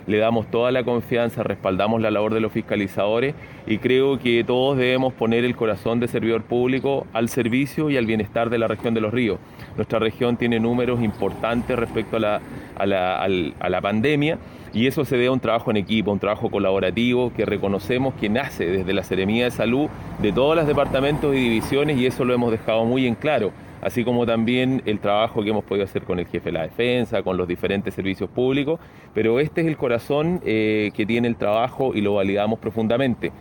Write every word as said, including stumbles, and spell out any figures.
Le damos toda la confianza, respaldamos la labor de los fiscalizadores y creo que todos debemos poner el corazón de servidor público al servicio y al bienestar de la región de Los Ríos. Nuestra región tiene números importantes respecto a la, a la, a la pandemia y eso se debe a un trabajo en equipo, un trabajo colaborativo que reconocemos que nace desde la Seremía de Salud de todos los departamentos y divisiones y eso lo hemos dejado muy en claro. Así como también el trabajo que hemos podido hacer con el jefe de la defensa, con los diferentes servicios públicos, pero este es el corazón eh, que tiene el trabajo y lo validamos profundamente.